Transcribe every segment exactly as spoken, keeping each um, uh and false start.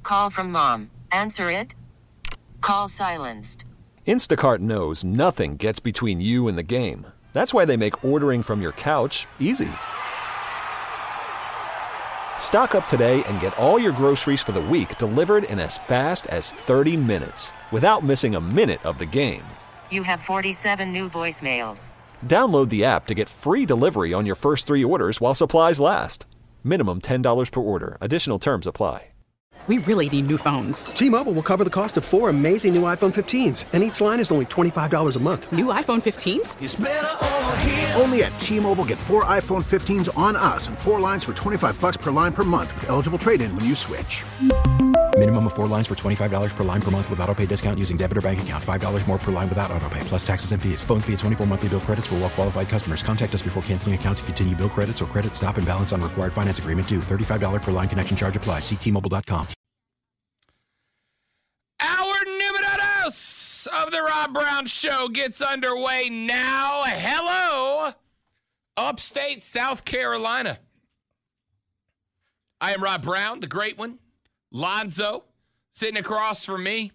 Call from mom. Answer it. Call silenced. Instacart knows nothing gets between you and the game. That's why they make ordering from your couch easy. Stock up today and get all your groceries for the week delivered in as fast as thirty minutes without missing a minute of the game. You have forty-seven new voicemails. Download the app to get free delivery on your first three orders while supplies last. Minimum ten dollars per order. Additional terms apply. We really need new phones. T-Mobile will cover the cost of four amazing new iPhone fifteens, and each line is only twenty-five dollars a month. New iPhone fifteens? It's better over here. Only at T-Mobile, get four iPhone fifteens on us and four lines for twenty-five bucks per line per month with eligible trade-in when you switch. Minimum of four lines for twenty-five dollars per line per month with autopay discount using debit or bank account. five dollars more per line without autopay, plus taxes and fees. Phone fee at twenty-four monthly bill credits for well-qualified customers. Contact us before canceling account to continue bill credits or credit stop and balance on required finance agreement due. thirty-five dollars per line connection charge applies. See T Mobile dot com. Our Numerodos of the Rob Brown Show gets underway now. Hello, upstate South Carolina. I am Rob Brown, the great one. Lonzo, sitting across from me.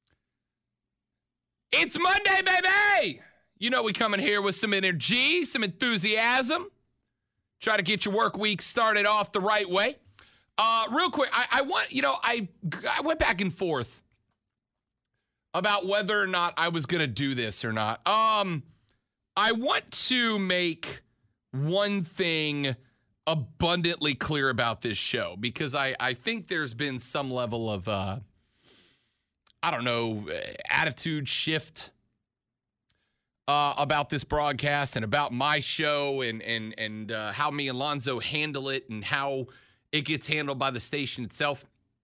It's Monday, baby! You know we come in here with some energy, some enthusiasm. Try to get your work week started off the right way. Uh, real quick, I, I want, you know, I, I went back and forth about whether or not I was going to do this or not. Um, I want to make one thing abundantly clear about this show because I, I think there's been some level of, uh, I don't know, attitude shift uh, about this broadcast and about my show and, and, and uh, how me and Lonzo handle it and how it gets handled by the station itself.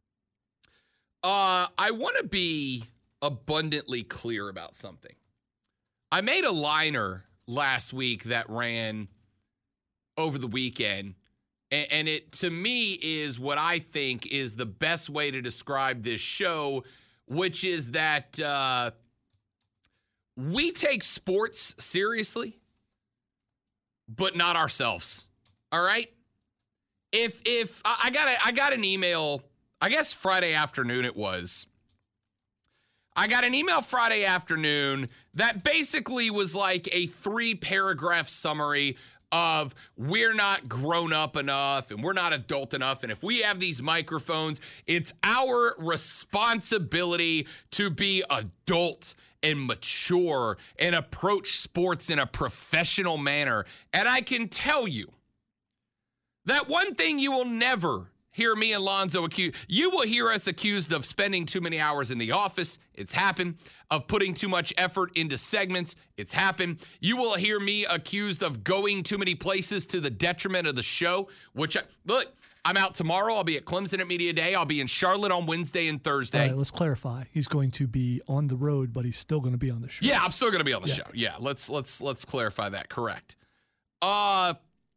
Uh, I want to be abundantly clear about something. I made a liner last week that ran over the weekend, and, and it, to me, is what I think is the best way to describe this show, which is that uh, we take sports seriously, but not ourselves. All right? If if I got a, I got an email, I guess Friday afternoon it was. I got an email Friday afternoon that basically was like a three-paragraph summary of we're not grown up enough and we're not adult enough. And if we have these microphones, it's our responsibility to be adult and mature and approach sports in a professional manner. And I can tell you that one thing you will never hear me and Lonzo accuse. You will hear us accused of spending too many hours in the office. It's happened. Of putting too much effort into segments. It's happened. You will hear me accused of going too many places to the detriment of the show, which, I, look, I'm out tomorrow. I'll be at Clemson at Media Day. I'll be in Charlotte on Wednesday and Thursday. All right, let's clarify. He's going to be on the road, but he's still going to be on the show. Yeah, I'm still going to be on the yeah. show. Yeah, let's let's let's clarify that. Correct. Uh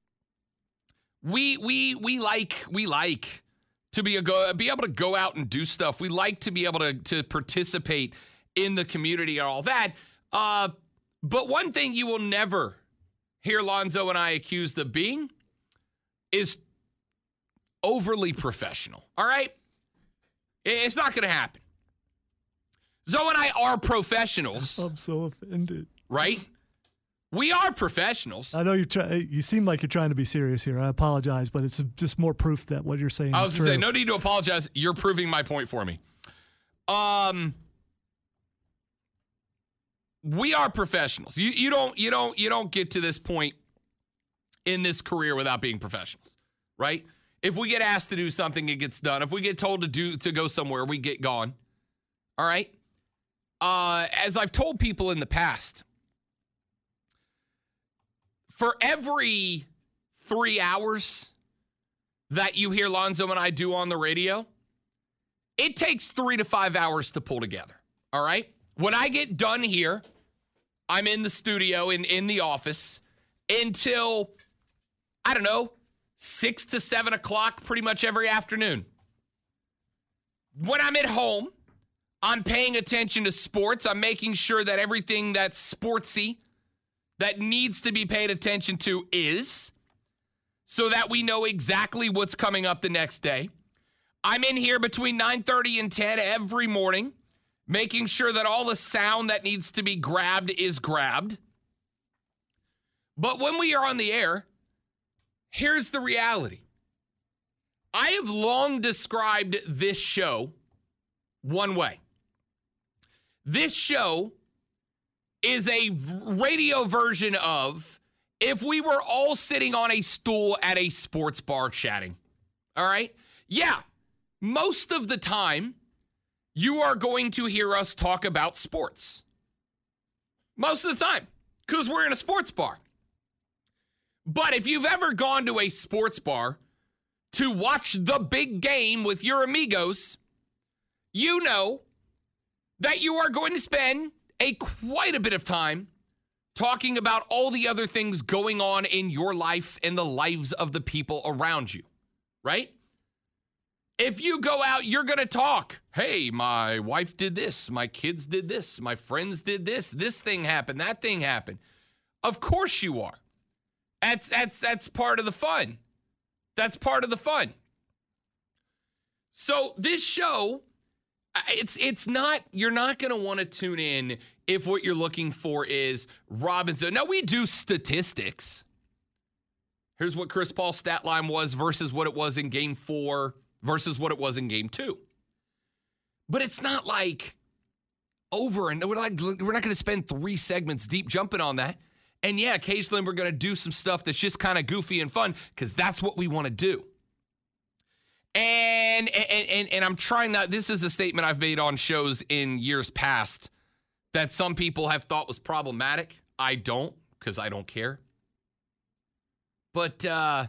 We we we like we like to be a go be able to go out and do stuff. We like to be able to to participate in the community and all that. Uh, but one thing you will never hear Lonzo and I accused of being is overly professional. All right, it's not going to happen. Zoe and I are professionals. I'm so offended. Right. We are professionals. I know you're trying. You seem like you're trying to be serious here. I apologize, but it's just more proof that what you're saying I is was true. going to say, no need to apologize. You're proving my point for me. Um, we are professionals. You you don't you don't you don't get to this point in this career without being professionals, right? If we get asked to do something, it gets done. If we get told to do to go somewhere, we get gone. All right. Uh, as I've told people in the past. For every three hours that you hear Lonzo and I do on the radio, it takes three to five hours to pull together, all right? When I get done here, I'm in the studio, in, in the office, until, I don't know, six to seven o'clock pretty much every afternoon. When I'm at home, I'm paying attention to sports. I'm making sure that everything that's sportsy that needs to be paid attention to is, so that we know exactly what's coming up the next day. I'm in here between nine thirty and ten every morning, making sure that all the sound that needs to be grabbed is grabbed. But when we are on the air, here's the reality. I have long described this show one way. This show is a radio version of if we were all sitting on a stool at a sports bar chatting. All right? Yeah, most of the time, you are going to hear us talk about sports. Most of the time, because we're in a sports bar. But if you've ever gone to a sports bar to watch the big game with your amigos, you know that you are going to spend a quite a bit of time talking about all the other things going on in your life and the lives of the people around you, right? If you go out, you're going to talk. Hey, my wife did this. My kids did this. My friends did this. This thing happened. That thing happened. Of course you are. That's that's that's part of the fun. That's part of the fun. So this show, it's it's not, you're not going to want to tune in if what you're looking for is Robinson. Now, we do statistics. Here's what Chris Paul's stat line was versus what it was in game four versus what it was in game two. But it's not like over, and we're, like, we're not going to spend three segments deep jumping on that. And yeah, occasionally we're going to do some stuff that's just kind of goofy and fun because that's what we want to do. And, and and and I'm trying not, this is a statement I've made on shows in years past that some people have thought was problematic. I don't, because I don't care. But uh,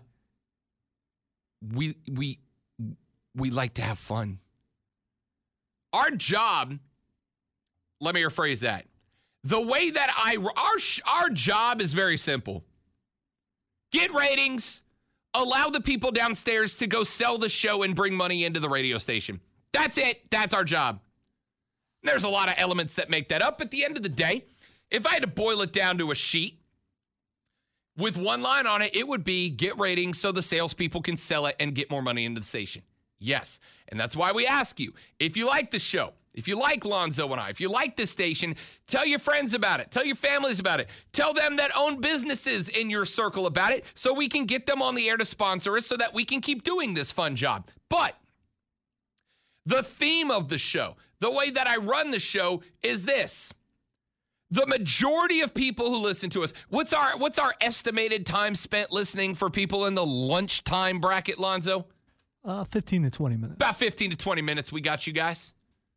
we we we like to have fun. Our job, let me rephrase that. The way that I, our, our job is very simple. Get ratings, allow the people downstairs to go sell the show and bring money into the radio station. That's it. That's our job. There's a lot of elements that make that up. At the end of the day, if I had to boil it down to a sheet with one line on it, it would be get ratings so the salespeople can sell it and get more money into the station. Yes. And that's why we ask you, if you like the show, if you like Lonzo and I, if you like this station, tell your friends about it. Tell your families about it. Tell them that own businesses in your circle about it so we can get them on the air to sponsor us so that we can keep doing this fun job. But the theme of the show, the way that I run the show is this. The majority of people who listen to us, what's our what's our estimated time spent listening for people in the lunchtime bracket, Lonzo? Uh, fifteen to twenty minutes. About fifteen to twenty minutes we got you guys.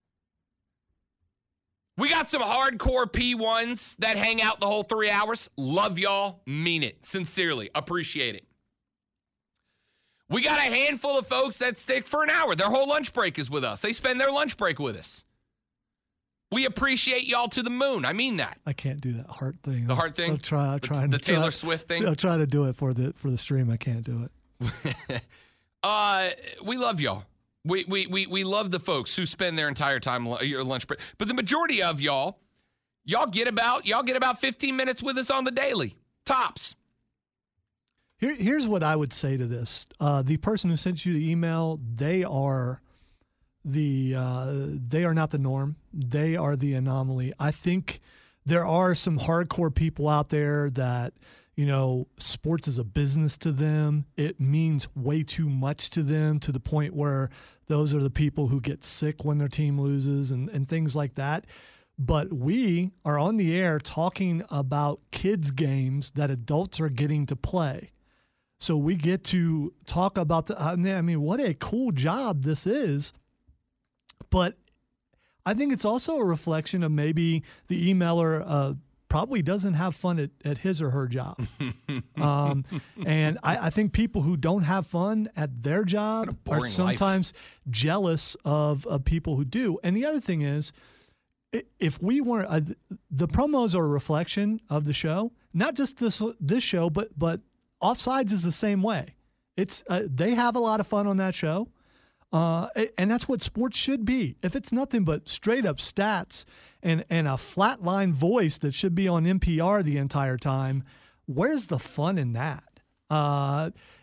We got some hardcore P ones that hang out the whole three hours. Love y'all. Mean it. Sincerely. Appreciate it. We got a handful of folks that stick for an hour. Their whole lunch break is with us. They spend their lunch break with us. We appreciate y'all to the moon. I mean that. I can't do that heart thing. The heart thing? I'll try. I'll try. The, the Taylor try, Swift thing? I'll try to do it for the for the stream. I can't do it. uh, we love y'all. We, we we we love the folks who spend their entire time your lunch break. But the majority of y'all, y'all get about y'all get about fifteen minutes with us on the daily. Tops. Here, here's what I would say to this. Uh, the person who sent you the email, they are the uh, they are not the norm. They are the anomaly. I think there are some hardcore people out there that, you know, sports is a business to them. It means way too much to them, to the point where those are the people who get sick when their team loses and, and things like that. But we are on the air talking about kids' games that adults are getting to play. So we get to talk about the, I mean, I mean, what a cool job this is. But I think it's also a reflection of maybe the emailer uh, probably doesn't have fun at, at his or her job. um, and I, I think people who don't have fun at their job are sometimes life. jealous of, of people who do. And the other thing is, if we weren't, uh, the promos are a reflection of the show, not just this this show, but but Offsides is the same way. It's uh, they have a lot of fun on that show. Uh, and that's what sports should be. If it's nothing but straight up stats and, and a flatline voice that should be on N P R the entire time, where's the fun in that? Uh,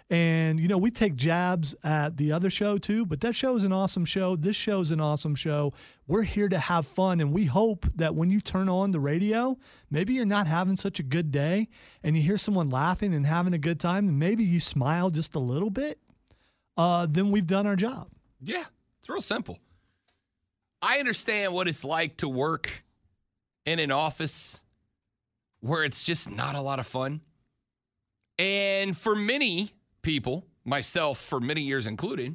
And, you know, we take jabs at the other show too, but that show is an awesome show. This show is an awesome show. We're here to have fun, and we hope that when you turn on the radio, maybe you're not having such a good day and you hear someone laughing and having a good time, and maybe you smile just a little bit, uh, then we've done our job. Yeah, it's real simple. I understand what it's like to work in an office where it's just not a lot of fun. And for many people, myself for many years included,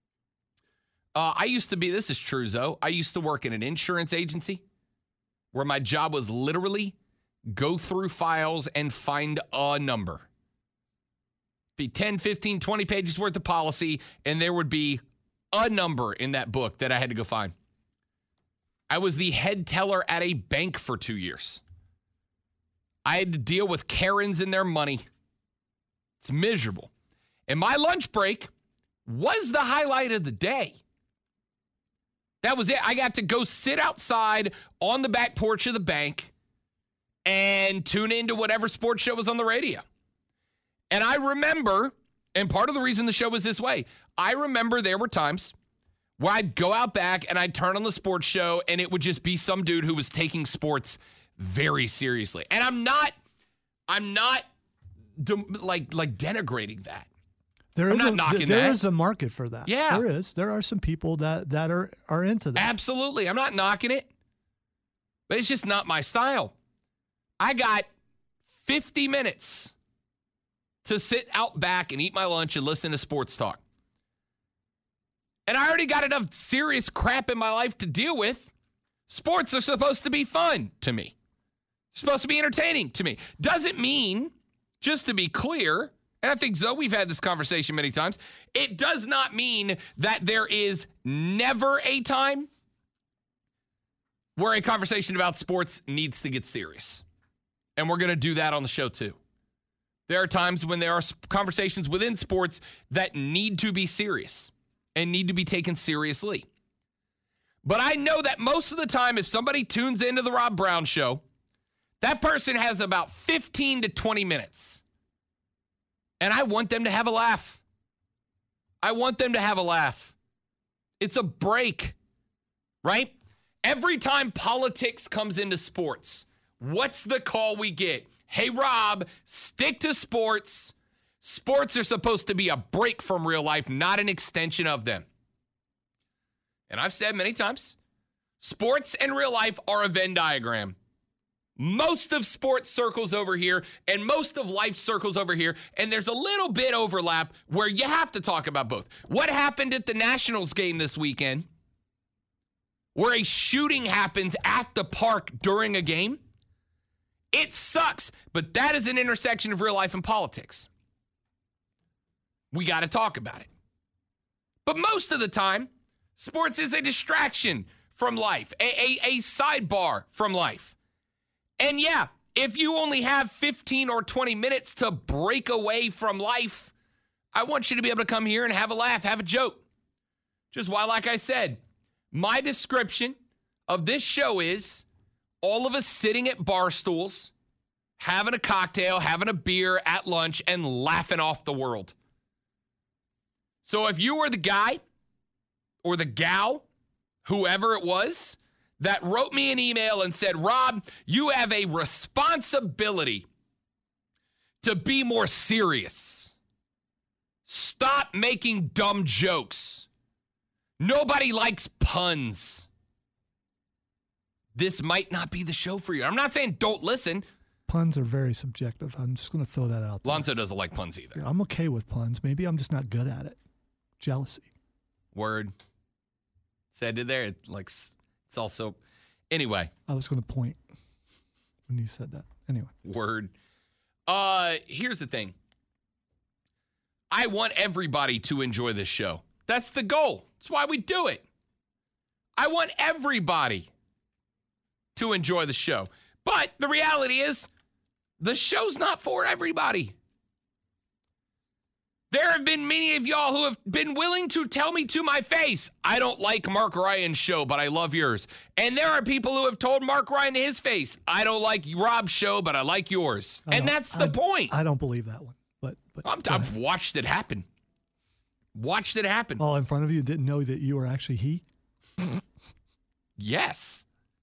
uh, I used to be, this is true, Zoe, I used to work in an insurance agency where my job was literally go through files and find a number. Be ten, fifteen, twenty pages worth of policy, and there would be a number in that book that I had to go find. I was the head teller at a bank for two years. I had to deal with Karens and their money. It's miserable. And my lunch break was the highlight of the day. That was it. I got to go sit outside on the back porch of the bank and tune into whatever sports show was on the radio. And I remember, and part of the reason the show was this way, I remember there were times where I'd go out back and I'd turn on the sports show and it would just be some dude who was taking sports very seriously. And I'm not, I'm not de- like, like denigrating that. There is I'm not a, knocking there that. is a market for that. Yeah. There is. There are some people that, that are, are into that. Absolutely. I'm not knocking it, but it's just not my style. I got fifty minutes to sit out back and eat my lunch and listen to sports talk. And I already got enough serious crap in my life to deal with. Sports are supposed to be fun to me. They're supposed to be entertaining to me. Doesn't mean, just to be clear, and I think, Zoe, we've had this conversation many times, it does not mean that there is never a time where a conversation about sports needs to get serious. And we're going to do that on the show, too. There are times when there are conversations within sports that need to be serious and need to be taken seriously. But I know that most of the time, if somebody tunes into the Rob Brown Show, that person has about fifteen to twenty minutes. And I want them to have a laugh. I want them to have a laugh. It's a break, right? Every time politics comes into sports, what's the call we get? Hey, Rob, stick to sports. Sports are supposed to be a break from real life, not an extension of them. And I've said many times, sports and real life are a Venn diagram. Most of sports circles over here, and most of life circles over here, and there's a little bit overlap where you have to talk about both. What happened at the Nationals game this weekend, where a shooting happens at the park during a game? It sucks, but that is an intersection of real life and politics. We got to talk about it. But most of the time, sports is a distraction from life, a, a, a sidebar from life. And yeah, if you only have fifteen or twenty minutes to break away from life, I want you to be able to come here and have a laugh, have a joke. Just why, like I said, my description of this show is all of us sitting at bar stools, having a cocktail, having a beer at lunch, and laughing off the world. So if you were the guy or the gal, whoever it was, that wrote me an email and said, Rob, you have a responsibility to be more serious. Stop making dumb jokes. Nobody likes puns. This might not be the show for you. I'm not saying don't listen. Puns are very subjective. I'm just going to throw that out there. Lonzo doesn't like puns either. Yeah, I'm okay with puns. Maybe I'm just not good at it. Jealousy. Word. Said it there. It, like, it's also, anyway. I was going to point when you said that. Anyway. Word. Uh, here's the thing. I want everybody to enjoy this show. That's the goal. That's why we do it. I want everybody to enjoy the show. But the reality is, the show's not for everybody. There have been many of y'all who have been willing to tell me to my face, I don't like Mark Ryan's show, but I love yours. And there are people who have told Mark Ryan to his face, I don't like Rob's show, but I like yours. I and that's the I, point. I don't believe that one. but, but I'm, I've watched it happen. Watched it happen. Oh, in front of you, didn't know that you were actually he? Yes.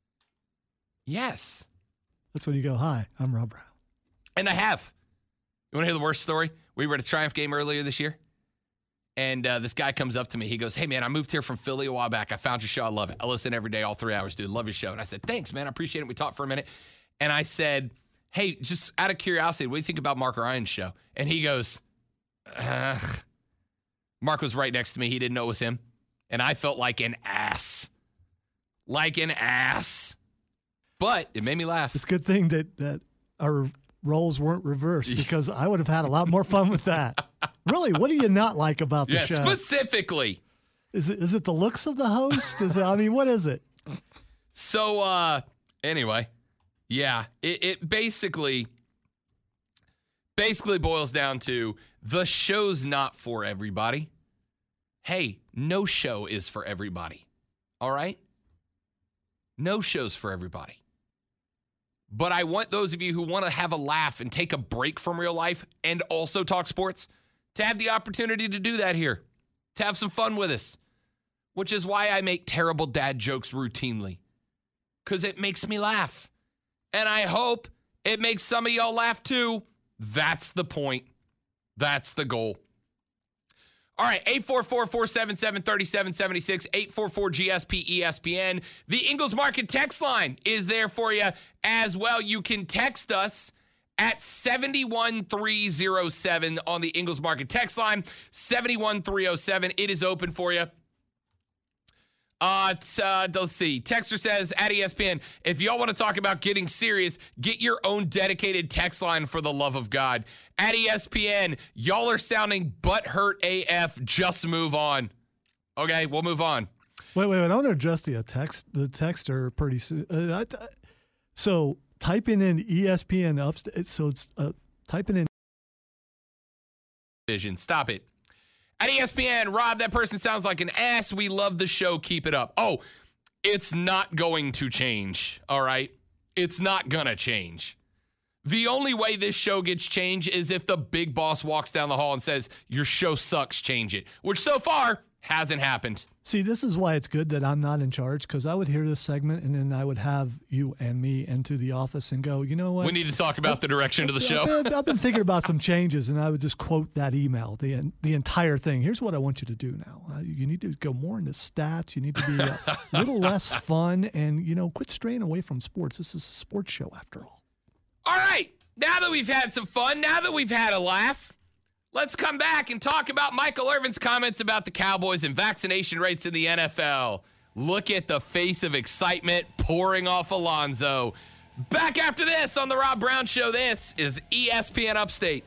Yes. That's when you go, hi, I'm Rob Brown. And I have. You want to hear the worst story? We were at a Triumph game earlier this year, and uh, this guy comes up to me. He goes, hey, man, I moved here from Philly a while back. I found your show. I love it. I listen every day, all three hours, dude. Love your show. And I said, thanks, man. I appreciate it. We talked for a minute. And I said, hey, just out of curiosity, what do you think about Mark Ryan's show? And he goes, ugh. Mark was right next to me. He didn't know it was him. And I felt like an ass. Like an ass. But it made me laugh. It's a good thing that, that our roles weren't reversed, because I would have had a lot more fun with that. Really, what do you not like about the yeah, show? Specifically. Is it is it the looks of the host? Is it, I mean, what is it? So, uh, anyway, yeah, it, it basically basically boils down to the show's not for everybody. Hey, no show is for everybody. All right? No show's for everybody. But I want those of you who want to have a laugh and take a break from real life and also talk sports to have the opportunity to do that here, to have some fun with us, which is why I make terrible dad jokes routinely, because it makes me laugh. And I hope it makes some of y'all laugh too. That's the point. That's the goal. All right, eight four four, four seven seven, three seven seven six, eight four four G S P E S P N. The Ingles Market text line is there for you as well. You can text us at seven one three oh seven on the Ingles Market text line, seven one three oh seven. It is open for you. Uh, t- uh, let's see. Texter says at E S P N, if y'all want to talk about getting serious, get your own dedicated text line for the love of God. At E S P N, y'all are sounding butthurt A F. Just move on. Okay, we'll move on. Wait, wait, wait. I want to address the text, the texter pretty soon. Uh, I, so typing in E S P N upstate. So it's uh, typing in vision. Stop it. At E S P N, Rob, that person sounds like an ass. We love the show. Keep it up. Oh, it's not going to change, all right? It's not going to change. The only way this show gets changed is if the big boss walks down the hall and says, your show sucks, change it, which so far hasn't happened. See, this is why it's good that I'm not in charge, because I would hear this segment and then I would have you and me into the office and go, you know what? We need to talk about the direction of the show. I've been, I've been thinking about some changes, and I would just quote that email, the the entire thing. Here's what I want you to do now. Uh, you need to go more into stats. You need to be a little less fun, and, you know, quit straying away from sports. This is a sports show after all. All right. Now that we've had some fun, now that we've had a laugh, let's come back and talk about Michael Irvin's comments about the Cowboys and vaccination rates in the N F L. Look at the face of excitement pouring off Alonzo. Back after this on the Rob Brown Show. This is E S P N Upstate.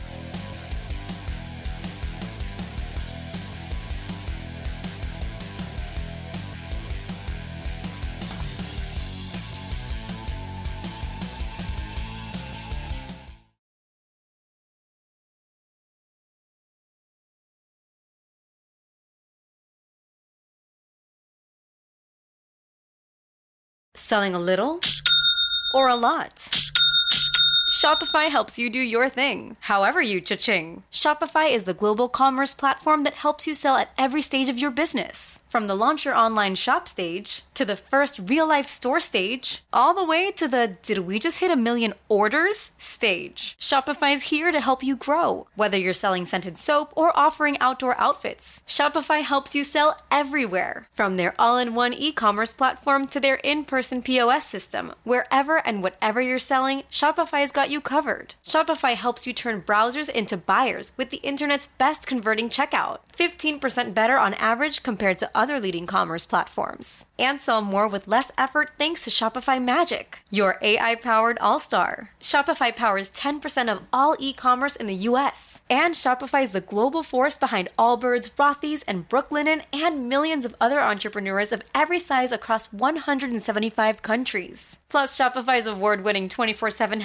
Selling a little or a lot? Shopify helps you do your thing, however you cha-ching. Shopify is the global commerce platform that helps you sell at every stage of your business. From the launch your online shop stage, to the first real-life store stage, all the way to the did we just hit a million orders stage. Shopify's here to help you grow. Whether you're selling scented soap or offering outdoor outfits, Shopify helps you sell everywhere. From their all-in-one e-commerce platform to their in-person P O S system, wherever and whatever you're selling, Shopify's got you covered. Shopify helps you turn browsers into buyers with the internet's best converting checkout. fifteen percent better on average compared to other leading commerce platforms. And sell more with less effort thanks to Shopify Magic, your A I-powered all-star. Shopify powers ten percent of all e-commerce in the U S. And Shopify is the global force behind Allbirds, Rothy's, and Brooklinen, and millions of other entrepreneurs of every size across one hundred seventy-five countries. Plus, Shopify's award-winning twenty-four seven help is there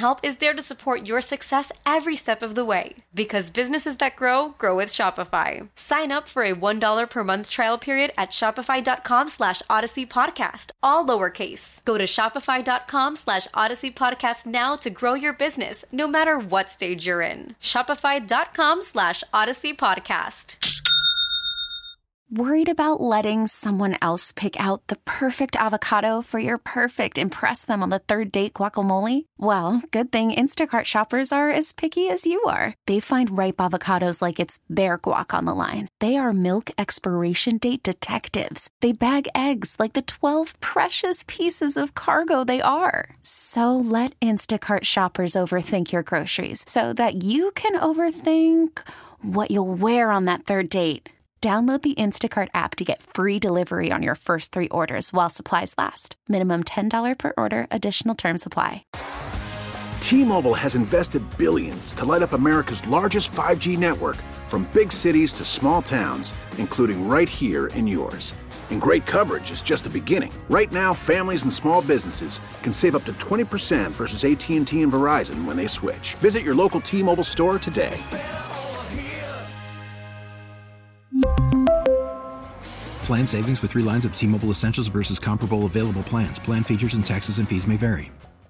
there to support your success every step of the way. Because businesses that grow, grow with Shopify. Sign up for a one dollar per month trial period at shopify.com slash Odyssey Podcast, all lowercase. Go to shopify.com slash Odyssey Podcast now to grow your business, no matter what stage you're in. Shopify.com slash Odyssey Podcast. Worried about letting someone else pick out the perfect avocado for your perfect impress them on the third date guacamole? Well, good thing Instacart shoppers are as picky as you are. They find ripe avocados like it's their guac on the line. They are milk expiration date detectives. They bag eggs like the twelve precious pieces of cargo they are. So let Instacart shoppers overthink your groceries so that you can overthink what you'll wear on that third date. Download the Instacart app to get free delivery on your first three orders while supplies last. Minimum ten dollars per order. Additional terms apply. T-Mobile has invested billions to light up America's largest five G network, from big cities to small towns, including right here in yours. And great coverage is just the beginning. Right now, families and small businesses can save up to twenty percent versus A T and T and Verizon when they switch. Visit your local T-Mobile store today. Plan savings with three lines of T-Mobile Essentials versus comparable available plans. Plan features and taxes and fees may vary.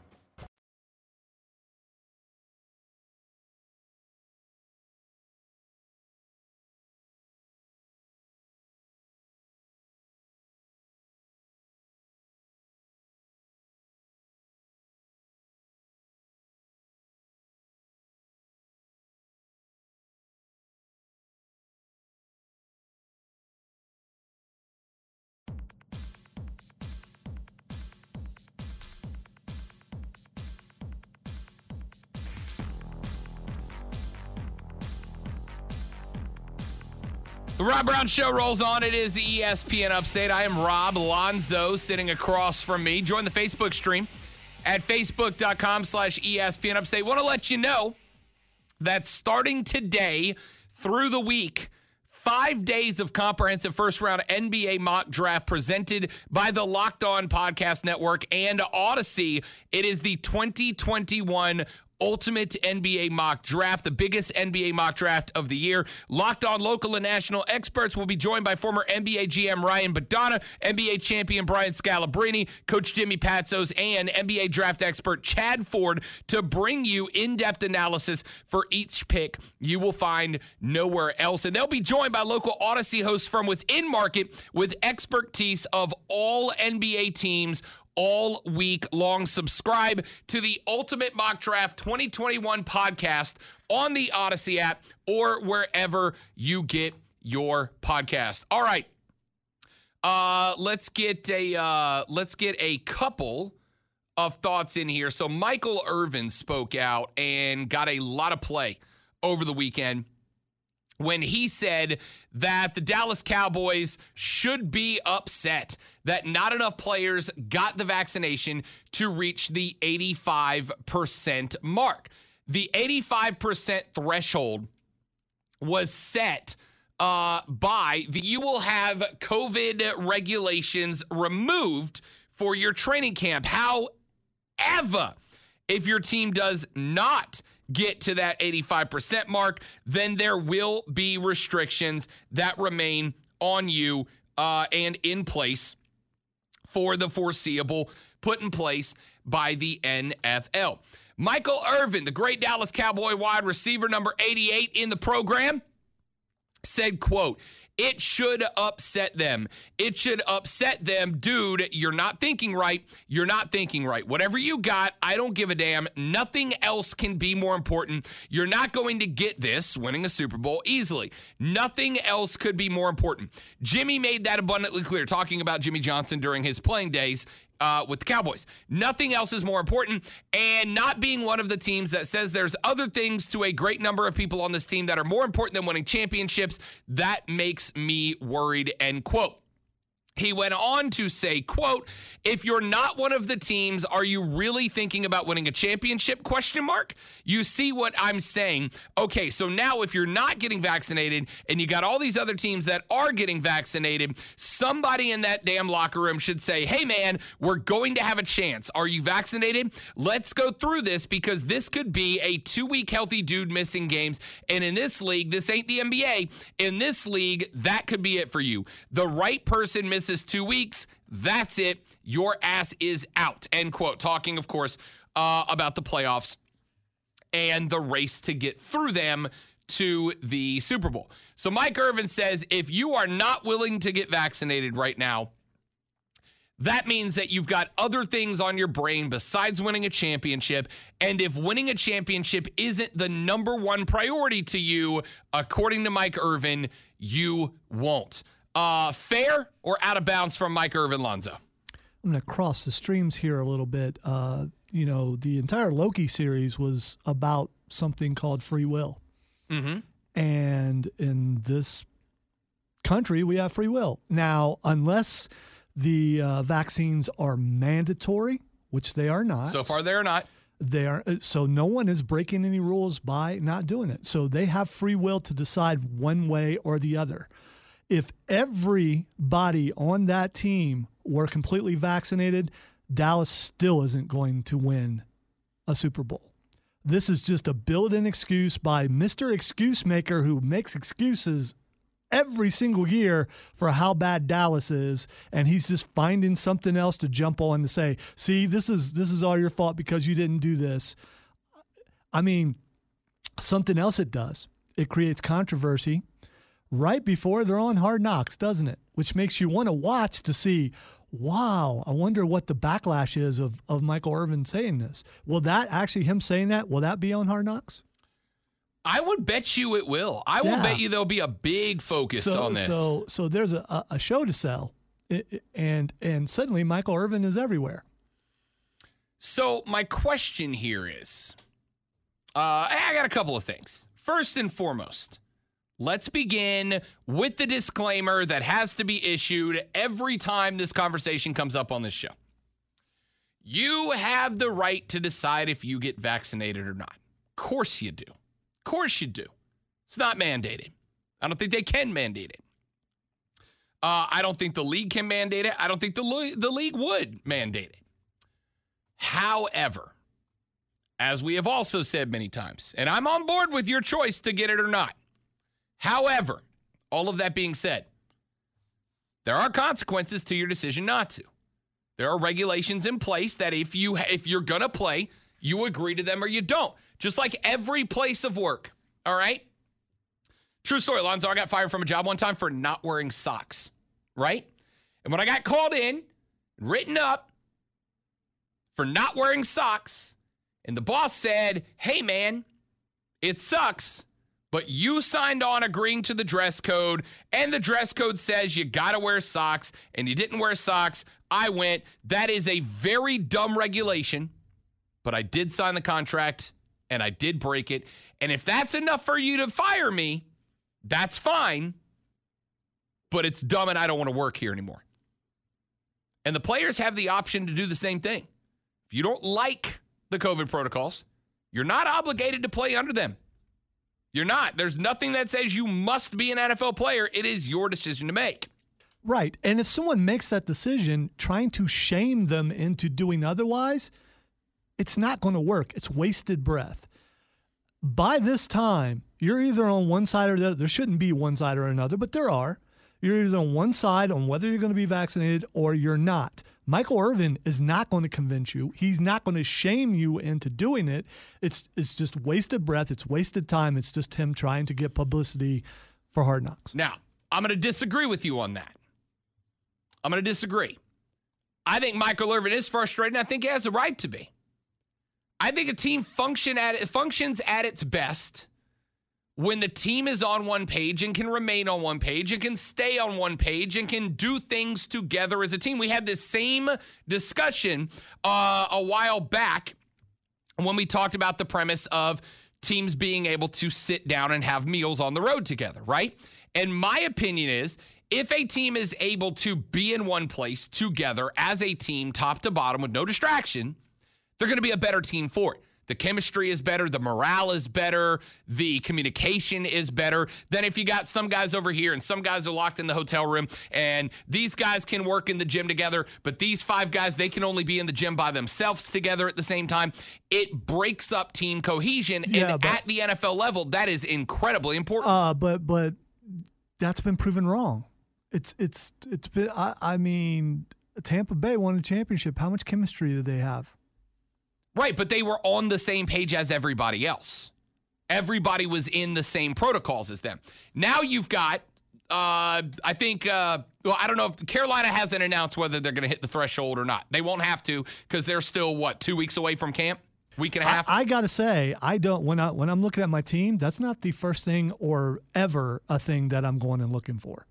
The Rob Brown Show rolls on. It is E S P N Upstate. I am Rob Alonzo sitting across from me. Join the Facebook stream at facebook.com slash ESPN Upstate. Want to let you know that starting today through the week, five days of comprehensive first-round N B A mock draft presented by the Locked On Podcast Network and Odyssey. It is the twenty twenty-one Ultimate N B A Mock Draft, the biggest N B A mock draft of the year. Locked On local and national experts will be joined by former N B A G M Ryan Badana, N B A champion Brian Scalabrine, Coach Jimmy Patsos, and N B A draft expert Chad Ford to bring you in-depth analysis for each pick you will find nowhere else. And they'll be joined by local Odyssey hosts from within market with expertise of all N B A teams all week long. Subscribe to the Ultimate Mock Draft twenty twenty-one podcast on the Odyssey app or wherever you get your podcast. All right. Uh, let's get a uh, let's get a couple of thoughts in here. So Michael Irvin spoke out and got a lot of play over the weekend when he said that the Dallas Cowboys should be upset that not enough players got the vaccination to reach the eighty-five percent mark. The eighty-five percent threshold was set uh, by the you will have COVID regulations removed for your training camp. However, if your team does not get to that eighty-five percent mark, then there will be restrictions that remain on you uh, and in place for the foreseeable, put in place by the N F L. Michael Irvin, the great Dallas Cowboy wide receiver, number eighty-eight in the program, said, quote, "It should upset them. It should upset them. Dude, you're not thinking right. You're not thinking right. Whatever you got, I don't give a damn. Nothing else can be more important. You're not going to get this, winning a Super Bowl, easily. Nothing else could be more important." Jimmy made that abundantly clear, talking about Jimmy Johnson during his playing days Uh, with the Cowboys. Nothing else is more important, and not being one of the teams that says there's other things to a great number of people on this team that are more important than winning championships, that makes me worried, end quote. He went on to say, quote, if you're not one of the teams, are you really thinking about winning a championship, question mark? You see what I'm saying? Okay, so now if you're not getting vaccinated and you got all these other teams that are getting vaccinated, somebody in that damn locker room should say, hey, man, we're going to have a chance. Are you vaccinated? Let's go through this because this could be a two-week healthy dude missing games. And in this league, this ain't the N B A. In this league, that could be it for you. The right person misses two weeks, that's it. Your ass is out. End quote. Talking, of course, uh, about the playoffs and the race to get through them to the Super Bowl. So Mike Irvin says if you are not willing to get vaccinated right now, that means that you've got other things on your brain besides winning a championship. And if winning a championship isn't the number one priority to you, according to Mike Irvin, you won't. Uh, fair or out of bounds from Mike Irvin, Lonzo? I'm going to cross the streams here a little bit. Uh, you know, the entire Loki series was about something called free will. Mm-hmm. And in this country, we have free will. Now, unless the uh, vaccines are mandatory, which they are not. So far, they are not. They are, so no one is breaking any rules by not doing it. So they have free will to decide one way or the other. If everybody on that team were completely vaccinated, Dallas still isn't going to win a Super Bowl. This is just a built-in excuse by Mister Excuse Maker who makes excuses every single year for how bad Dallas is, and he's just finding something else to jump on to say, see, this is this is all your fault because you didn't do this. I mean, something else it does. It creates controversy right before they're on Hard Knocks, doesn't it? Which makes you want to watch to see, wow, I wonder what the backlash is of, of Michael Irvin saying this. Will that actually, him saying that, will that be on Hard Knocks? I would bet you it will. I yeah. will bet you there'll be a big focus so, on this. So so there's a, a show to sell, and and suddenly Michael Irvin is everywhere. So my question here is, uh, I got a couple of things. First and foremost, let's begin with the disclaimer that has to be issued every time this conversation comes up on this show. You have the right to decide if you get vaccinated or not. Of course you do. Of course you do. It's not mandated. I don't think they can mandate it. Uh, I don't think the league can mandate it. I don't think the, le- the league would mandate it. However, as we have also said many times, and I'm on board with your choice to get it or not. However, all of that being said, there are consequences to your decision not to. There are regulations in place that if you if you're going to play, you agree to them or you don't. Just like every place of work, all right? True story, Lonzo, I got fired from a job one time for not wearing socks, right? And when I got called in, written up for not wearing socks, and the boss said, hey, man, it sucks, but you signed on agreeing to the dress code, and the dress code says you got to wear socks, and you didn't wear socks. I went, that is a very dumb regulation, but I did sign the contract, and I did break it. And if that's enough for you to fire me, that's fine, but it's dumb and I don't want to work here anymore. And the players have the option to do the same thing. If you don't like the COVID protocols, you're not obligated to play under them. You're not. There's nothing that says you must be an N F L player. It is your decision to make. Right. And if someone makes that decision, trying to shame them into doing otherwise, it's not going to work. It's wasted breath. By this time, you're either on one side or the other. There shouldn't be one side or another, but there are. You're either on one side on whether you're going to be vaccinated or you're not. Michael Irvin is not going to convince you. He's not going to shame you into doing it. It's it's just wasted breath. It's wasted time. It's just him trying to get publicity for Hard Knocks. Now, I'm going to disagree with you on that. I'm going to disagree. I think Michael Irvin is frustrated, and I think he has a right to be. I think a team function at it, functions at its best when the team is on one page and can remain on one page and can stay on one page and can do things together as a team. We had this same discussion uh, a while back when we talked about the premise of teams being able to sit down and have meals on the road together, right? And my opinion is if a team is able to be in one place together as a team, top to bottom, with no distraction, they're going to be a better team for it. The chemistry is better. The morale is better. The communication is better than if you got some guys over here and some guys are locked in the hotel room and these guys can work in the gym together, but these five guys, they can only be in the gym by themselves together at the same time. It breaks up team cohesion. Yeah, and but, at the N F L level, that is incredibly important. Uh, but but that's been proven wrong. It's it's it's been. I, I mean, Tampa Bay won a championship. How much chemistry did they have? Right, but they were on the same page as everybody else. Everybody was in the same protocols as them. Now you've got, uh, I think, uh, well, I don't know if Carolina hasn't announced whether they're going to hit the threshold or not. They won't have to because they're still, what, two weeks away from camp? Week and a half? I, I got to say, I don't, when, I, when I'm looking at my team, that's not the first thing or ever a thing that I'm going and looking for.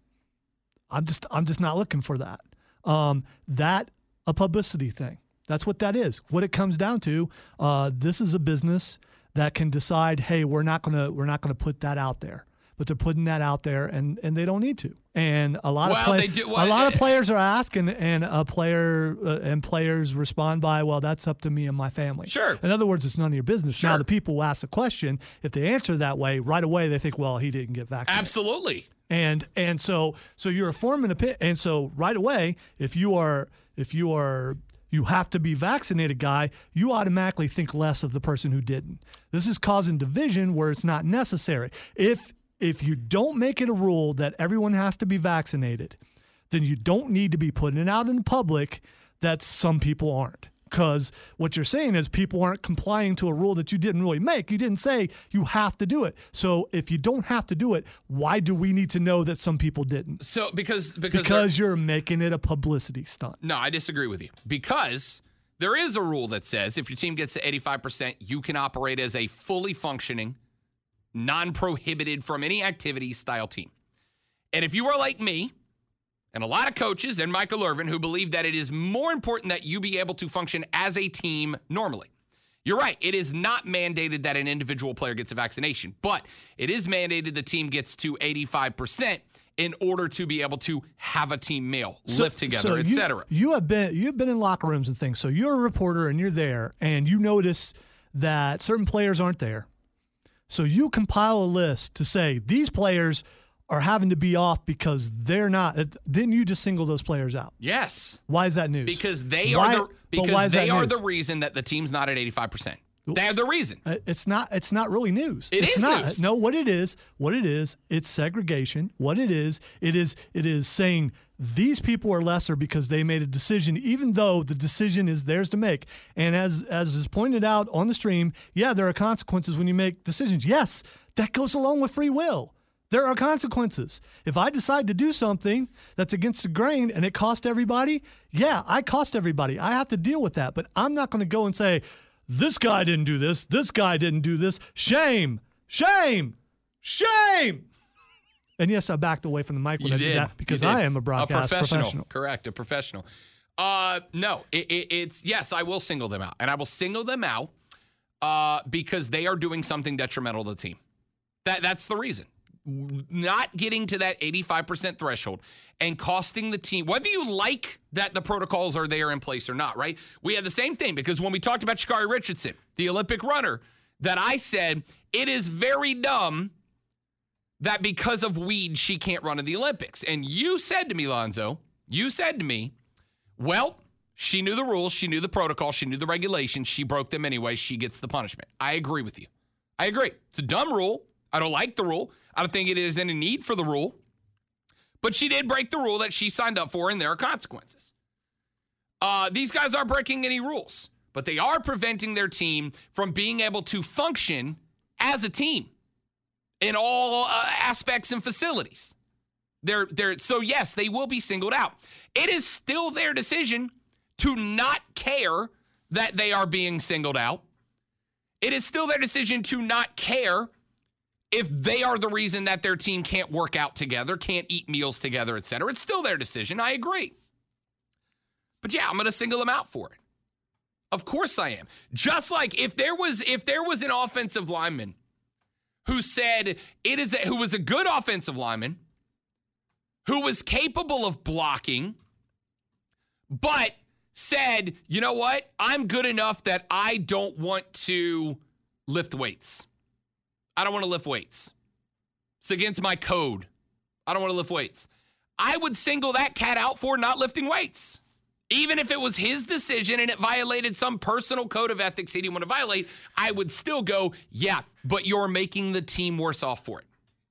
I'm just, I'm just not looking for that. Um, that, a publicity thing. That's what that is. What it comes down to, uh, this is a business that can decide, hey, we're not gonna we're not gonna put that out there, but they're putting that out there, and, and they don't need to. And a lot well, of play, they do, well, a lot of players are asking, and a player uh, and players respond by, well, that's up to me and my family. Sure. In other words, it's none of your business. Sure. Now the people who ask the question, if they answer that way, right away they think, well, he didn't get vaccinated. Absolutely. And and so so you're a forming opinion, and so right away, if you are if you are you have to be vaccinated guy, you automatically think less of the person who didn't. This is causing division where it's not necessary. If if you don't make it a rule that everyone has to be vaccinated, then you don't need to be putting it out in the public that some people aren't. Because what you're saying is people aren't complying to a rule that you didn't really make. You didn't say you have to do it. So if you don't have to do it, why do we need to know that some people didn't? So because because because you're making it a publicity stunt. No, I disagree with you. Because there is a rule that says if your team gets to eighty-five percent, you can operate as a fully functioning, non-prohibited from any activity style team. And if you are like me, and a lot of coaches and Michael Irvin who believe that it is more important that you be able to function as a team normally. You're right. It is not mandated that an individual player gets a vaccination, but it is mandated the team gets to eighty-five percent in order to be able to have a team meal, So- live together, so et you- cetera. You have been you've been in locker rooms and things. So you're a reporter and you're there, and you notice that certain players aren't there. So you compile a list to say these players are having to be off because they're not. Didn't you just single those players out? Yes. Why is that news? Because they Why- are the but because why is they that are news? the reason that the team's not at eighty-five percent. They're the reason. Uh, It's not. It's not really news. It it's is not. news. No, what it is, what it is, it's segregation. What it is, it is, it is saying these people are lesser because they made a decision, even though the decision is theirs to make. And as as is pointed out on the stream, yeah, there are consequences when you make decisions. Yes, that goes along with free will. There are consequences. If I decide to do something that's against the grain and it costs everybody, yeah, I cost everybody. I have to deal with that. But I'm not going to go and say, this guy didn't do this, this guy didn't do this. Shame, shame, shame. And yes, I backed away from the mic when You I did. did that because You did. I am a broadcast professional. professional. Correct, a professional. Uh, no, it, it, it's yes, I will single them out, and I will single them out uh, because they are doing something detrimental to the team. That that's the reason. Not getting to that eighty-five percent threshold and costing the team, whether you like that the protocols are there in place or not, right? We had the same thing because when we talked about Sha'Carri Richardson, the Olympic runner, that I said it is very dumb that because of weed, she can't run in the Olympics. And you said to me, Lonzo, you said to me, well, she knew the rules, she knew the protocol, she knew the regulations, she broke them anyway, she gets the punishment. I agree with you. I agree. It's a dumb rule. I don't like the rule. I don't think it is any need for the rule. But she did break the rule that she signed up for, and there are consequences. Uh, these guys aren't breaking any rules, but they are preventing their team from being able to function as a team in all uh, aspects and facilities. They're, they're, so, yes, they will be singled out. It is still their decision to not care that they are being singled out. It is still their decision to not care if they are the reason that their team can't work out together, can't eat meals together, et cetera. It's still their decision. I agree. But yeah, I'm going to single them out for it. Of course I am. Just like if there was if there was an offensive lineman who said it is a, who was a good offensive lineman who was capable of blocking, but said, you know what? I'm good enough that I don't want to lift weights. I don't want to lift weights. It's against my code. I don't want to lift weights. I would single that cat out for not lifting weights. Even if it was his decision and it violated some personal code of ethics he didn't want to violate, I would still go, yeah, but you're making the team worse off for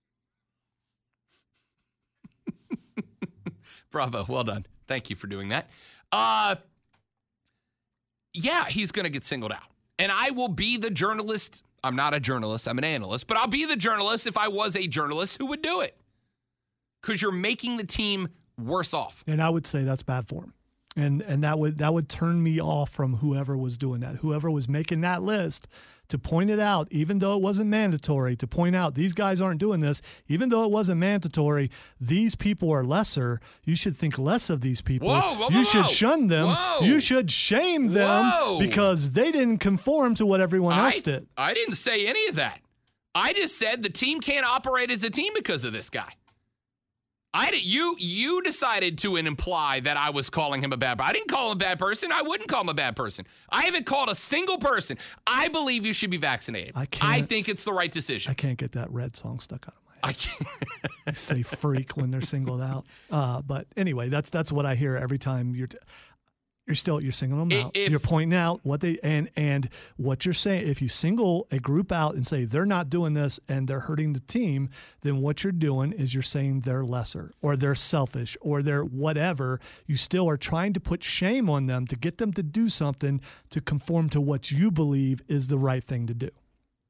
it. Bravo. Well done. Thank you for doing that. Uh, yeah, he's going to get singled out. And I will be the journalist. I'm not a journalist. I'm an analyst. But I'll be the journalist if I was a journalist who would do it. Because you're making the team worse off. And I would say that's bad form. And and that would that would turn me off from whoever was doing that. Whoever was making that list to point it out, even though it wasn't mandatory, to point out these guys aren't doing this, even though it wasn't mandatory, these people are lesser. You should think less of these people. Whoa, whoa, whoa, you should whoa. shun them. Whoa. You should shame them Whoa. because they didn't conform to what everyone I, else did. I didn't say any of that. I just said the team can't operate as a team because of this guy. I you you decided to imply that I was calling him a bad person. I didn't call him a bad person. I wouldn't call him a bad person. I haven't called a single person. I believe you should be vaccinated. I can't. I think it's the right decision. I can't get that Red song stuck out of my head. I can't. I say freak when they're singled out. Uh, but anyway, that's that's what I hear every time you're. T- You're still you're singling them out. If, you're pointing out what they and and what you're saying. If you single a group out and say they're not doing this and they're hurting the team, then what you're doing is you're saying they're lesser or they're selfish or they're whatever. You still are trying to put shame on them to get them to do something to conform to what you believe is the right thing to do.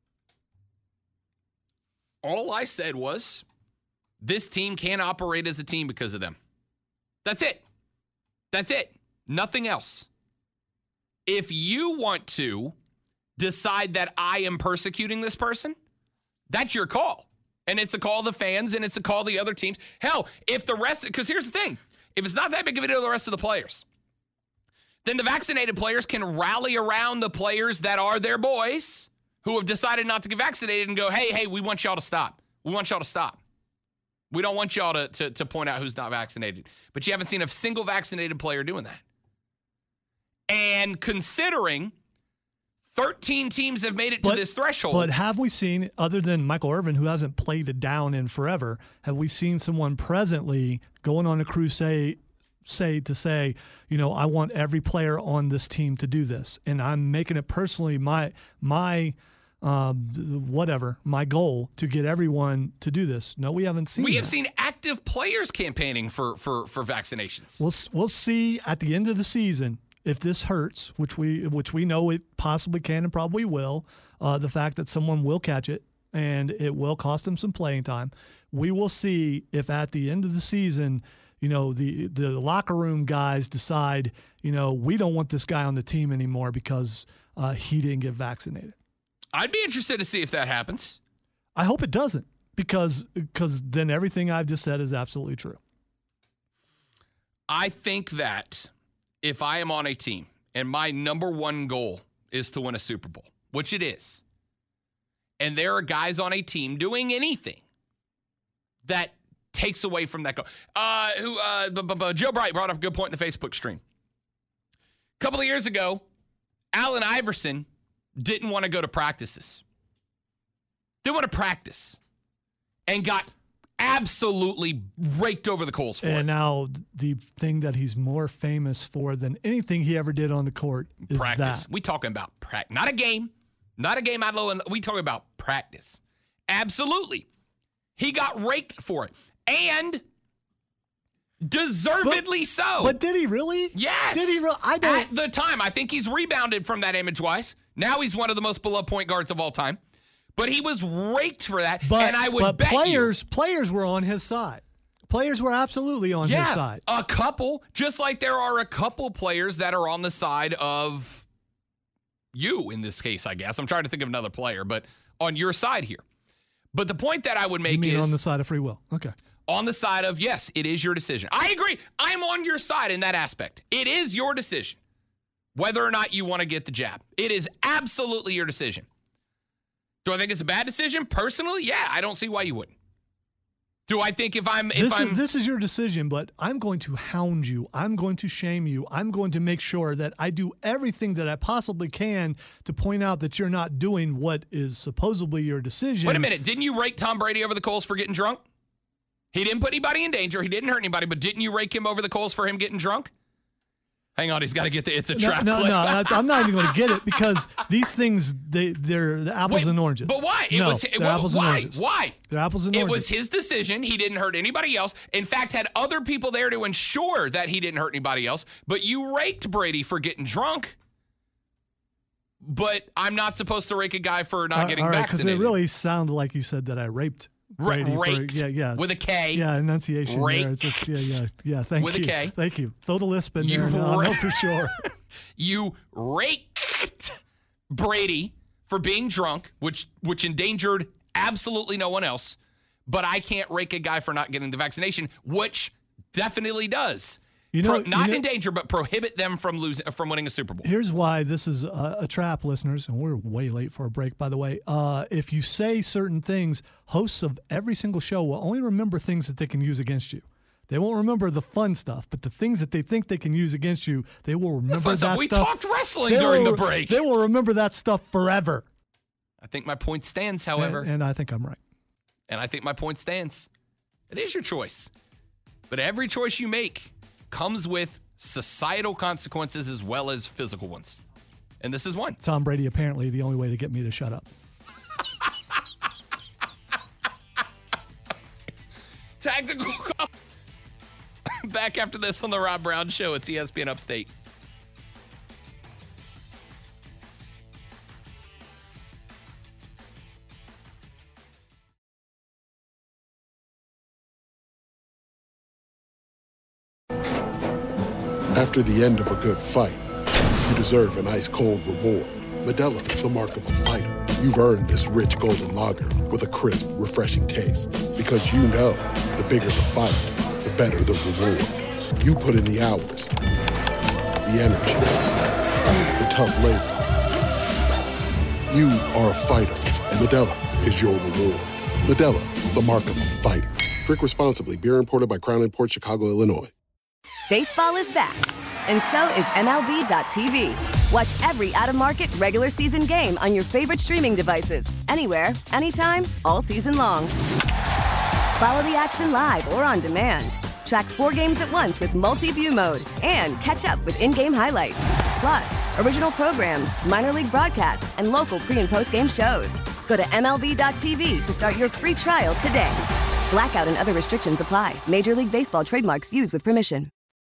All I said was this team can't operate as a team because of them. That's it. That's it. Nothing else. If you want to decide that I am persecuting this person, that's your call. And it's a call of the fans and it's a call of the other teams. Hell, if the rest, because here's the thing, if it's not that big of a deal to the rest of the players, then the vaccinated players can rally around the players that are their boys who have decided not to get vaccinated and go, hey, hey, we want y'all to stop. We want y'all to stop. We don't want y'all to, to, to point out who's not vaccinated. But you haven't seen a single vaccinated player doing that. And considering thirteen teams have made it but, to this threshold. But have we seen, other than Michael Irvin, who hasn't played it down in forever, have we seen someone presently going on a crusade say to say, you know, I want every player on this team to do this, and I'm making it personally my my um, whatever my goal to get everyone to do this? No, we haven't seen. We that. have seen active players campaigning for for for vaccinations. We'll we'll see at the end of the season. If this hurts, which we which we know it possibly can and probably will, uh, the fact that someone will catch it and it will cost them some playing time, we will see if at the end of the season, you know, the the locker room guys decide, you know, we don't want this guy on the team anymore because uh, he didn't get vaccinated. I'd be interested to see if that happens. I hope it doesn't, because because then everything I've just said is absolutely true. I think that if I am on a team and my number one goal is to win a Super Bowl, which it is, and there are guys on a team doing anything that takes away from that goal. Uh, who uh, b- b- b- Joe Bright brought up a good point in the Facebook stream. A couple of years ago, Allen Iverson didn't want to go to practices. Didn't want to practice. And got absolutely raked over the coals for and it. now the thing that he's more famous for than anything he ever did on the court is practice. that. We talking about practice, not a game, not a game out low. We talking about practice. Absolutely, he got raked for it, and deservedly but, so. But did he really? Yes. Did he really? I don't. At the time, I think he's rebounded from that image-wise. Now he's one of the most beloved point guards of all time. But he was raked for that, but, and I would but bet players, you, players were on his side. Players were absolutely on yeah, his side. A couple, just like there are a couple players that are on the side of you in this case, I guess. I'm trying to think of another player, but on your side here. But the point that I would make you mean is on the side of free will. Okay. On the side of, yes, it is your decision. I agree. I'm on your side in that aspect. It is your decision whether or not you want to get the jab. It is absolutely your decision. Do I think it's a bad decision? Personally, yeah, I don't see why you wouldn't. Do I think if I'm if this I'm is this is your decision, but I'm going to hound you. I'm going to shame you. I'm going to make sure that I do everything that I possibly can to point out that you're not doing what is supposedly your decision. Wait a minute. Didn't you rake Tom Brady over the coals for getting drunk? He didn't put anybody in danger. He didn't hurt anybody, but didn't you rake him over the coals for him getting drunk? Hang on, he's got to get the it's a trap. No, no, clip. no, I'm not even going to get it because these things, they, they're the apples Wait, and oranges. But why? It no, was they're well, apples why? and oranges. Why? They're apples and it oranges. was his decision. He didn't hurt anybody else. In fact, had other people there to ensure that he didn't hurt anybody else. But you raked Brady for getting drunk. But I'm not supposed to rake a guy for not Uh, getting all right, because vaccinated. it really sounded like you said that I raped Brady. Ra- raked. For, yeah, yeah. With a K. Yeah, enunciation. Raked. There. It's just, yeah, yeah, yeah. Thank With a you. K. Thank you. Throw the lisp in You there. No, ra- I know for sure. You raked Brady for being drunk, which which endangered absolutely no one else. But I can't rake a guy for not getting the vaccination, which definitely does. You know, Pro- not you know, in danger, but prohibit them from losing from winning a Super Bowl. Here's why this is a, a trap, listeners, and we're way late for a break, by the way. Uh, if you say certain things, hosts of every single show will only remember things that they can use against you. They won't remember the fun stuff, but the things that they think they can use against you, they will remember that stuff. We stuff. talked wrestling They during will- the break. They will remember that stuff forever. I think my point stands, however. And, and I think I'm right. And I think my point stands. It is your choice. But every choice you make comes with societal consequences as well as physical ones. And this is one. Tom Brady apparently the only way to get me to shut up. Tactical call. Back after this on the Rob Brown Show. It's E S P N Upstate. After the end of a good fight, you deserve an ice-cold reward. Modelo is the mark of a fighter. You've earned this rich golden lager with a crisp, refreshing taste. Because you know, the bigger the fight, the better the reward. You put in the hours, the energy, the tough labor. You are a fighter, and Modelo is your reward. Modelo, the mark of a fighter. Drink responsibly. Beer imported by Crown Imports, Chicago, Illinois. Baseball is back, and so is M L B dot T V. Watch every out-of-market regular season game on your favorite streaming devices, anywhere, anytime, all season long. Follow the action live or on demand. Track four games at once with multi-view mode and catch up with in-game highlights. Plus, original programs, minor league broadcasts, and local pre- and post-game shows. Go to M L B dot T V to start your free trial today. Blackout and other restrictions apply. Major League Baseball trademarks used with permission.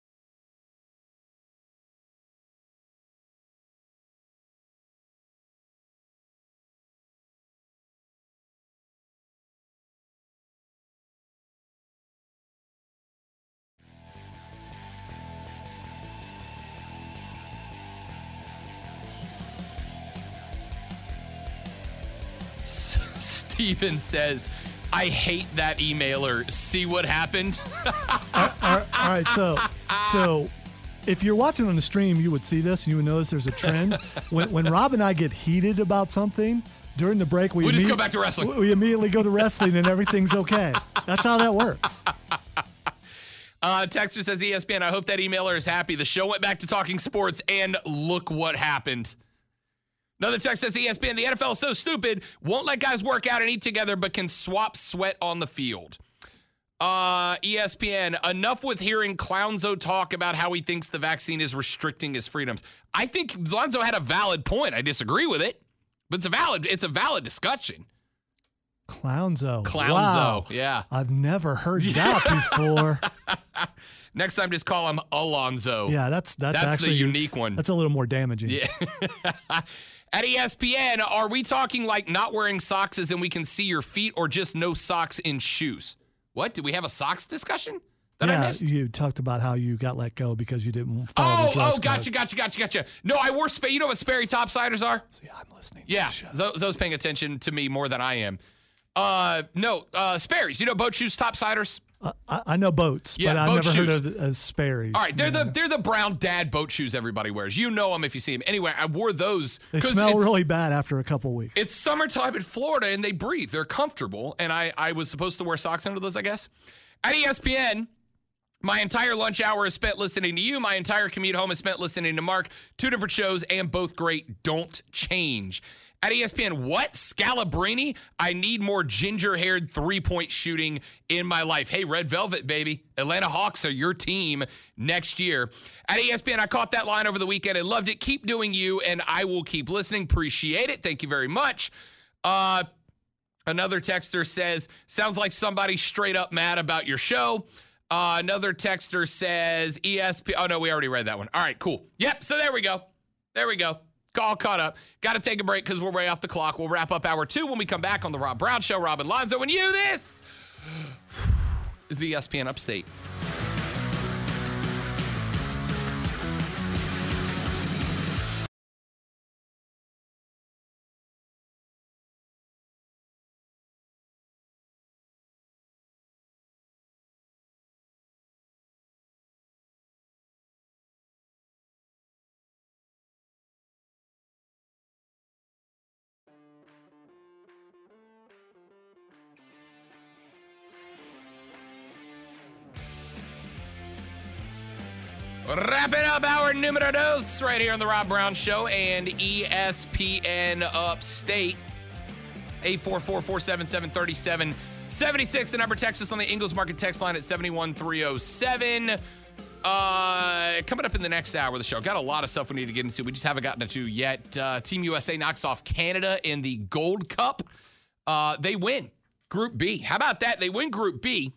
Steven says, I hate that emailer. See what happened? all, all, all right, so so if you're watching on the stream, you would see this and you would notice there's a trend. when, when Rob and I get heated about something, during the break, we, We just imme- go back to wrestling. We immediately go to wrestling and everything's okay. That's how that works. Uh, Texter says, E S P N, I hope that emailer is happy. The show went back to talking sports, and look what happened. Another text says, E S P N, the N F L is so stupid, won't let guys work out and eat together, but can swap sweat on the field. Uh, E S P N, enough with hearing Clownzo talk about how he thinks the vaccine is restricting his freedoms. I think Lonzo had a valid point. I disagree with it, but it's a valid, it's a valid discussion. Clownzo. Clownzo, Wow. yeah. I've never heard that before. Next time, just call him Alonzo. Yeah, that's that's, That's actually the unique one. That's a little more damaging. Yeah. At E S P N, are we talking like not wearing socks as in we can see your feet, or just no socks in shoes? What? Did we have a socks discussion that I yeah, missed? you talked about how you got let go because you didn't follow Oh, the dress oh, gotcha, code. gotcha, gotcha, gotcha. No, I wore Sperry. You know what Sperry topsiders are? See, I'm listening. Yeah, Zo- Zoe's paying attention to me more than I am. Uh, no, uh, Sperry's. You know boat shoes topsiders? Uh, I, I know boats, Yeah, but I've boat never shoes. heard of as Sperry's. All right, they're Yeah. the they're the brown dad boat shoes everybody wears. You know them if you see them. Anyway, I wore those. They 'cause smell it's- really bad after a couple weeks. It's summertime in Florida, and they breathe. They're comfortable, and I, I was supposed to wear socks under those, I guess. At E S P N, my entire lunch hour is spent listening to you. My entire commute home is spent listening to Mark. Two different shows, and both great. Don't change. At E S P N, what? Scalabrini? I need more ginger-haired three-point shooting in my life. Hey, Red Velvet, baby. Atlanta Hawks are your team next year. At E S P N, I caught that line over the weekend and loved it. Keep doing you, and I will keep listening. Appreciate it. Thank you very much. Uh, another texter says, sounds like somebody straight up mad about your show. Uh, another texter says, E S P N. Oh, no, we already read that one. All right, cool. Yep, so there we go. There we go. All caught up. Got to take a break because we're way off the clock. We'll wrap up hour two when we come back on the Rob Brown Show. Robin Lonzo and you. This is E S P N Upstate. Wrapping up our numero dos right here on the Rob Brown Show and E S P N Upstate. eight four four, four seven seven, three seven seven six. The number, text us on the Ingles Market text line at seven one three oh seven. Uh, coming up in the next hour of the show, got a lot of stuff we need to get into. We just haven't gotten into yet. Uh, Team U S A knocks off Canada in the Gold Cup. Uh, they win Group B. How about that? They win Group B.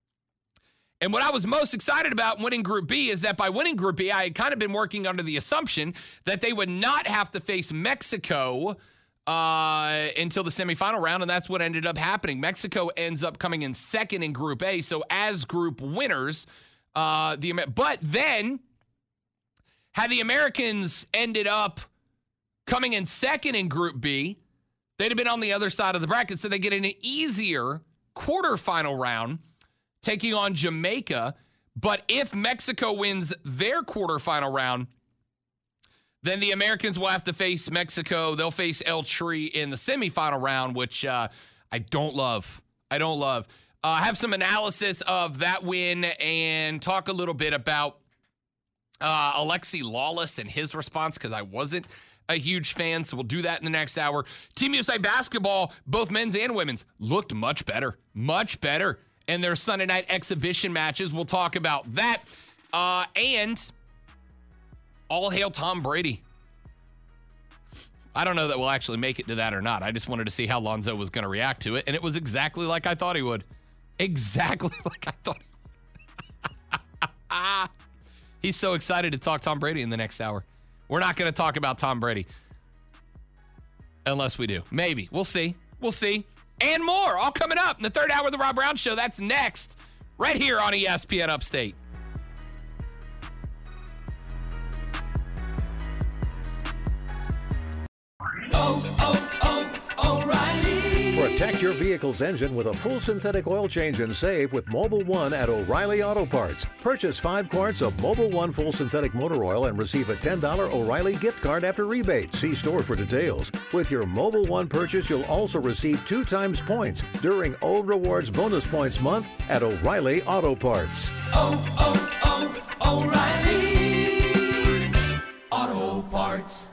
And what I was most excited about winning Group B is that by winning Group B, I had kind of been working under the assumption that they would not have to face Mexico uh, until the semifinal round, and that's what ended up happening. Mexico ends up coming in second in Group A, so as group winners, uh, the but then had the Americans ended up coming in second in Group B, they'd have been on the other side of the bracket, so they get an easier quarterfinal round taking on Jamaica. But if Mexico wins their quarterfinal round, then the Americans will have to face Mexico. They'll face El Tri in the semifinal round, which uh, I don't love. I don't love. I uh, have some analysis of that win and talk a little bit about uh, Alexi Lawless and his response, because I wasn't a huge fan, so we'll do that in the next hour. Team U S A basketball, both men's and women's, looked much better. Much better. And their Sunday night exhibition matches. We'll talk about that. Uh, and all hail Tom Brady. I don't know that we'll actually make it to that or not. I just wanted to see how Lonzo was going to react to it. And it was exactly like I thought he would. Exactly like I thought he would. He's so excited to talk Tom Brady in the next hour. We're not going to talk about Tom Brady. Unless we do. Maybe. We'll see. We'll see. And more, all coming up in the third hour of the Rob Brown Show. That's next, right here on E S P N Upstate. Oh, oh, oh, O'Reilly. Protect your vehicle's engine with a full synthetic oil change and save with Mobil one at O'Reilly Auto Parts. Purchase five quarts of Mobil one full synthetic motor oil and receive a ten dollars O'Reilly gift card after rebate. See store for details. With your Mobil one purchase, you'll also receive two times points during O Rewards Bonus Points Month at O'Reilly Auto Parts. Oh, oh, oh, O'Reilly Auto Parts.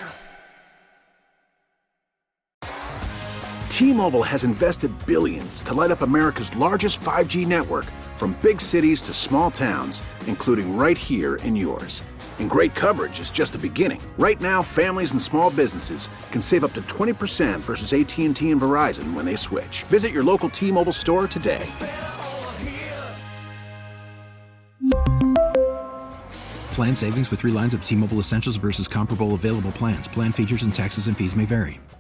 T-Mobile has invested billions to light up America's largest five G network, from big cities to small towns, including right here in yours. And great coverage is just the beginning. Right now, families and small businesses can save up to twenty percent versus A T and T and Verizon when they switch. Visit your local T-Mobile store today. Plan savings with three lines of T-Mobile Essentials versus comparable available plans. Plan features and taxes and fees may vary.